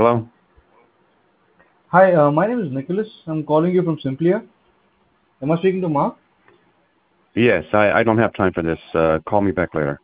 Hello? Hi, my name is Nicholas. I'm calling you from Simplia. Am I speaking to Mark? Yes, I don't have time for this. Call me back later.